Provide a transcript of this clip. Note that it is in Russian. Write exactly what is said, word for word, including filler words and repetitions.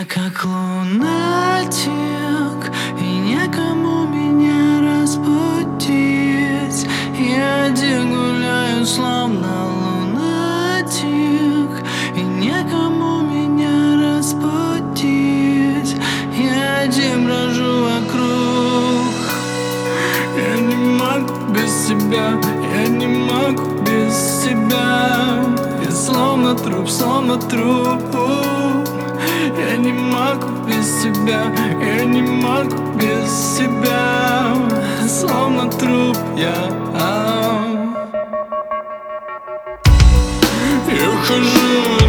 Я как лунатик, и некому меня разбудить. Я один гуляю, словно лунатик, и некому меня разбудить. Я один брожу вокруг. Я не могу без тебя, я не могу без тебя. Я словно труп, словно труп. Я не могу без тебя, я не могу без тебя. Словно труп я. Я хожу